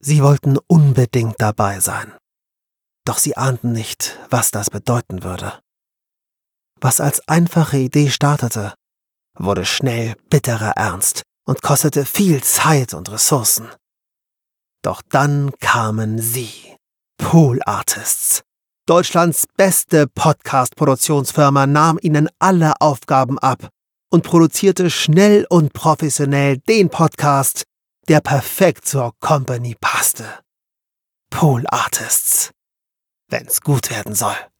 Sie wollten unbedingt dabei sein. Doch sie ahnten nicht, was das bedeuten würde. Was als einfache Idee startete, wurde schnell bitterer Ernst und kostete viel Zeit und Ressourcen. Doch dann kamen sie, Pool Artists. Deutschlands beste Podcast-Produktionsfirma nahm ihnen alle Aufgaben ab und produzierte schnell und professionell den Podcast, der perfekt zur Company passte. Pool Artists. Wenn's gut werden soll.